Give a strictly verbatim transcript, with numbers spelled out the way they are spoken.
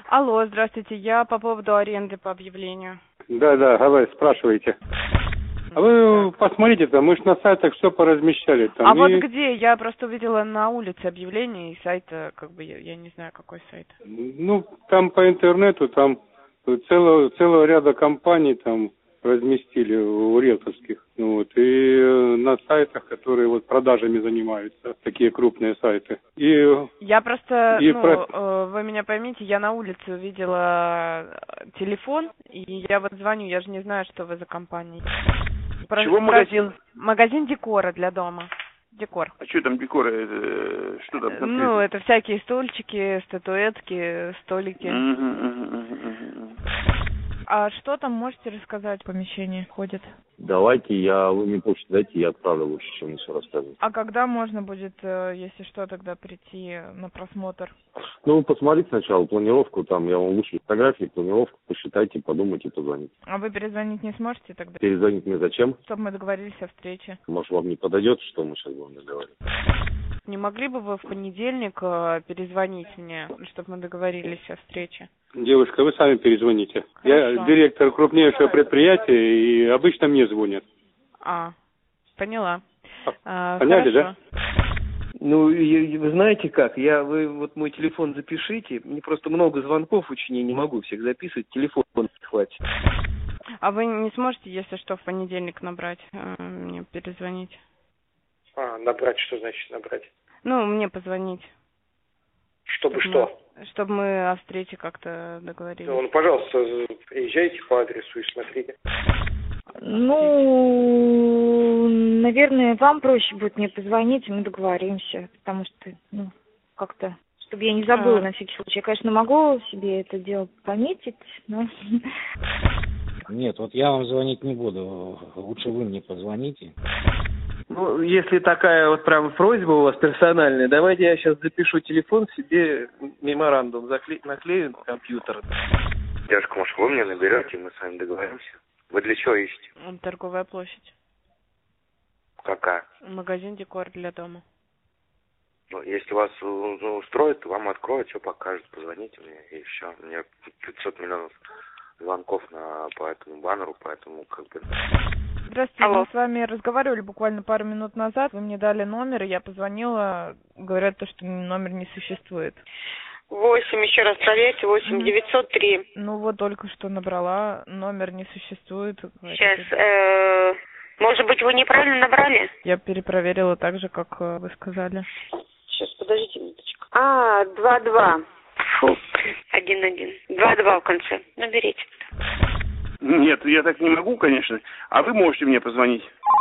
Алло, здравствуйте, я по поводу аренды по объявлению. Да, да, давай, спрашивайте. А вы посмотрите, там мы же на сайтах все поразмещали. Там, а и... вот где? Я просто увидела на улице объявление, и сайт, как бы, я, я не знаю, какой сайт. Ну, там по интернету, там целого, целого ряда компаний там разместили у риэлторских. Ну, вот, и на сайтах, которые вот продажами занимаются, такие крупные сайты. И, я просто, и ну, про... вы меня поймите, я на улице увидела телефон, и я вот звоню, я же не знаю, что вы за компания. Про... Чего магазин? Магазин декора для дома. Декор. А что там декор? Это, что там? Конкретно? Ну, это всякие стульчики, статуэтки, столики. Угу, угу, угу, угу. А что там можете рассказать? Помещение ходит? Давайте, я, вы мне почту дайте, я отправлю лучше, чем мне все рассказывать. А когда можно будет, если что, тогда прийти на просмотр? Ну, вы посмотрите сначала планировку, там я вам вышлю фотографии, планировку, посчитайте, подумайте, позвоните. А вы перезвонить не сможете тогда? Перезвонить мне зачем? Чтобы мы договорились о встрече. Может, вам не подойдет, что мы сейчас будем договаривать? Не могли бы вы в понедельник перезвонить мне, чтобы мы договорились о встрече? Девушка, вы сами перезвоните. Хорошо. Я директор крупнейшего предприятия, и обычно мне звонят. А, поняла. А, Поняли, хорошо. да? Ну, вы знаете как, я, вы вот мой телефон запишите, мне просто много звонков очень, я не могу всех записывать, телефон не хватит. А вы не сможете, если что, в понедельник набрать, мне перезвонить? А, набрать, что значит набрать? Ну, мне позвонить. Чтобы чтобы что? Мы, чтобы мы о встрече как-то договорились. Ну, пожалуйста, приезжайте по адресу и смотрите. Ну, наверное, вам проще будет мне позвонить, и мы договоримся, потому что, ну, как-то, чтобы я не забыла а. на всякий случай. Я, конечно, могу себе это дело пометить, но... Нет, вот я вам звонить не буду, лучше вы мне позвоните. Ну, если такая вот прям просьба у вас персональная, давайте я сейчас запишу телефон себе, меморандум закле... наклею на компьютер. Девушка, может, вы мне наберете, и мы с вами договоримся? Вы для чего ищете? Торговая площадь. Какая? Магазин декор для дома. Ну, если вас ну, устроит, вам откроют, все покажут, позвоните мне, и все. У меня пятьсот миллионов звонков на, по этому баннеру, поэтому как бы... Здравствуйте, Алло. Мы с вами разговаривали буквально пару минут назад, вы мне дали номер, и я позвонила, говорят, то, что номер не существует. Восемь, еще раз проверьте, восемь девятьсот три. Ну вот только что набрала, номер не существует. Сейчас, э, может быть, вы неправильно набрали? Я перепроверила так же, как вы сказали. Сейчас, подождите минуточку. А, два-два. Фу, один-один. Два-два в конце. Наберите. Нет, я так не могу, конечно. А вы можете мне позвонить?